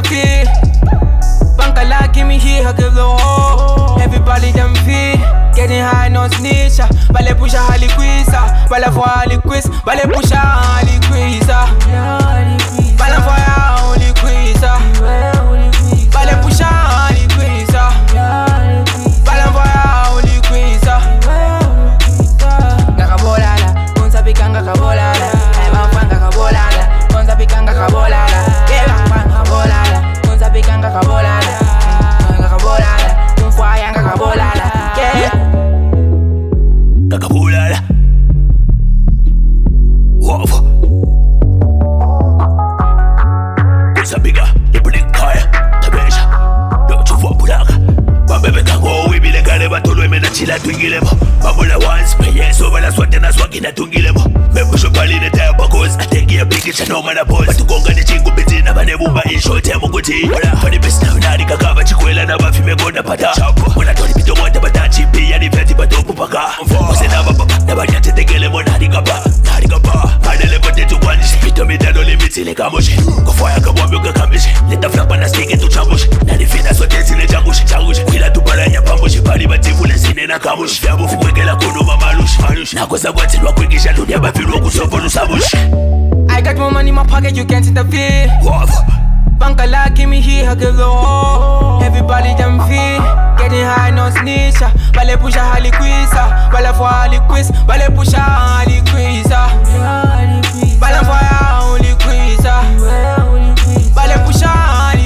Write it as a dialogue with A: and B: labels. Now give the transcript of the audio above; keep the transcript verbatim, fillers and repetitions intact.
A: feel. Bankala, give me here, I give the whole. Everybody them feel. Getting high, no snitcha. Bale pusha haliquisa. Bale for haliquis. Bale pusha haliquisa. Bale for haliquisa. Bale pusha haliquisa. Bale for haliquisa. Gakabolala, unsa pikanga kabolala. Eba fanga kabolala, unsa pikanga kabolala. Eba fanga kabolala, unsa pikanga kabolala. Kabolala, unfa yanga kabolala. Yeah.
B: Kakabulala Whoa Kusabiga Ipulikaya Tabesha Dochuwa bulaka Babebe kango Wibile kale batolo Emena chila tuingilemo Babula once Peye soba la swate na swaki na tungilemo Mebusho pali ne taya bakos Ategi ya bigi chanoma na pose Batukonga ni chingu biti Na manebumba insho temo kuti Fani besi na unari kakaba chikwela Na bafi megonda pata Mwana tori pito mwante batachi Pia ni veti batopu paka Mose na baba Na banyate tegele mo nari kapa Nari kapa Madele pote tu kwanishi Pito mitano limiti le kamoshi Kufaya kabwambi uka kamishi Leta flapa na stike tu chambushi Nari fina sote zile jangushi Changushi Kwila tu paranya pambushi Pari bativule zine na kamushi Fiabu fikwekela kunu mamalushi Malushi Nakosa kwa tilwa kwekisha Dunia bafiru kusofu nusabushi
A: I got more money in my pocket, you can't interfere. Bankala, give me here, I give the whole. Everybody them feel. Getting high, no snitcha. Bale pusha haliquisa. Bale for haliquis. Bale pusha haliquisa. Bale for haliquisa. Bale pusha